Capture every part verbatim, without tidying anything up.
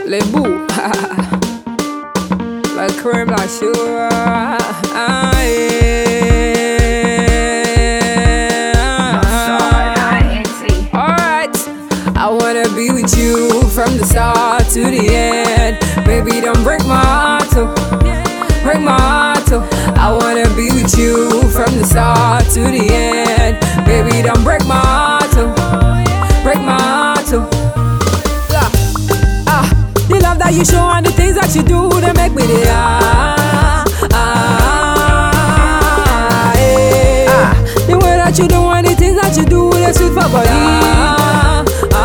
Les bouts. La crème, la sugar. Ah, yeah. Alright, I wanna be with you from the start to the end. Baby, don't break my heart, oh. Break my heart, oh. I wanna be with you from the start to the end. Baby, don't break my heart, oh. Break my heart, oh. Ah, the love that you show and the things that you do, they make me the ah, ah, yeah. Ah, the way that you do and the things that you do, they sweet for body. Ah,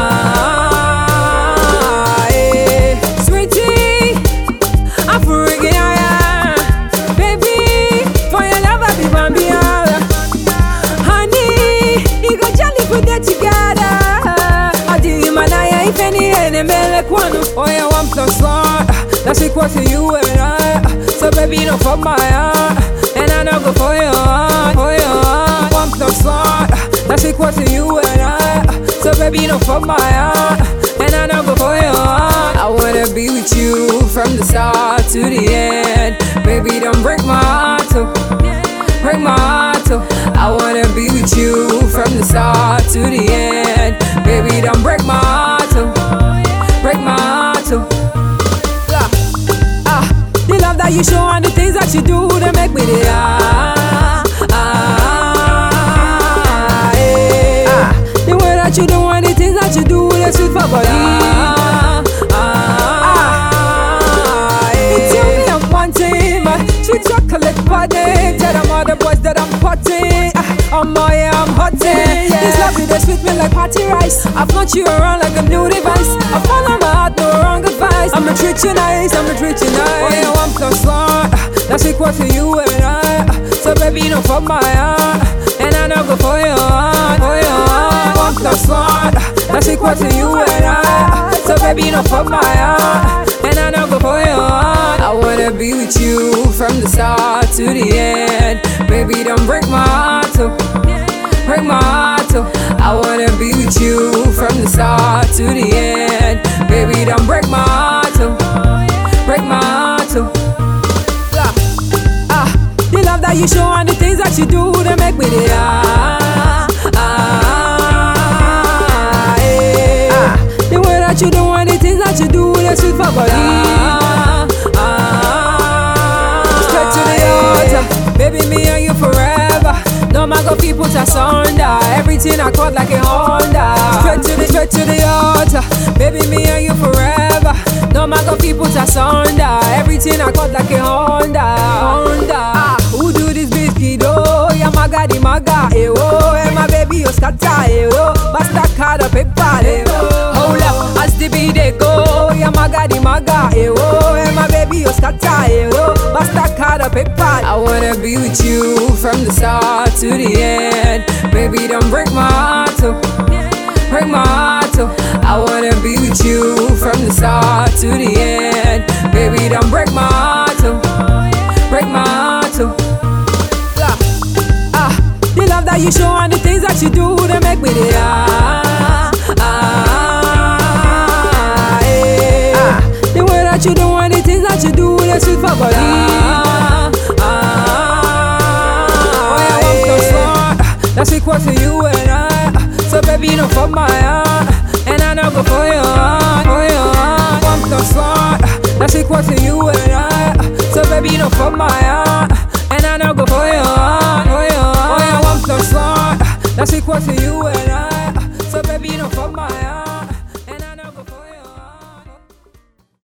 ah, yeah. Sweetie, I'm freaking out, baby. For your love, I be bambiana. Honey, you go jolly put that together. I did my eye, if any enemy like one. Oh, yeah, one plus one. That's equal to you and I. So baby, you know for my heart, and I know go for your heart, for your heart. One plus one. That's equal to you and I. So baby, you know for my heart, and I know go for your heart. I wanna be with you from the start to the end. Baby, don't break my heart, oh. Break my heart, oh. I wanna be with you from the start to the end. Baby, don't break my heart, oh. Break my heart, oh. Ah, ah, the love that you show and the things that you do, they make me the ah, ah, yeah. Ah, the way that you do and the things that you do, they sweet for body. Ah, ah, yeah. You tell me I'm wanting my sweet chocolate body. Tell them all the boys that I'm potting. Ah, oh my, yeah, I'm hotting. Yeah. This love, they sweet me like party rice. I float you around like a new device. I follow my heart, no wrong advice. I'ma treat you nice, I'ma treat you nice. Oh yeah, one plus one, that's equal to you and I. So baby, you know for my heart, and I know go for your heart, for your heart. One plus one, that's equal to you and I. So baby, you know for my heart, and I know go for your heart. I wanna be with you from the start to the end. Baby, don't break my heart, oh. Break my heart, oh. I wanna be with you from the start to the end. Baby, don't break my heart, oh. Break my heart, oh. Ah, ah, the love that you show and the things that you do, they make me the ah, ah, yeah. Ah, the way that you do and the things that you do, they sweet for body. Ah, ah, straight to the altar, baby, me and you forever. No matter people to asunder, everything I caught like a Honda. Straight to the, straight to the altar, baby, me and you forever. No matter people to asunder, everything I caught like a Honda. Honda. Ah, who do this biscuit? Oh, yeah, maga di maga, eh oh, and my baby you scatter, eh oh, basta card of paper, eh oh. Hold up, as the beat they go, yeah, maga di maga, eh oh, and my baby you scatter, eh oh, basta card of paper. I wanna be with you from the start to the end. Baby, don't break my heart, oh. Break my heart, oh. I wanna be with you from the start to the end. Baby, don't break my heart, oh. Break my heart, oh. Ah, ah, the love that you show and the things that you do, they make me the ah, ah, yeah. Ah, the way that you do and the things that you do, they sweet for body. Ah, that's equal to you and I. So baby, you know for my heart, and I know go for your heart, for your heart. One plus one, that's equal to you and I. So baby, you know for my heart, and I know go for your heart, for your heart. Oh yeah, one plus one, that's equal to you and I.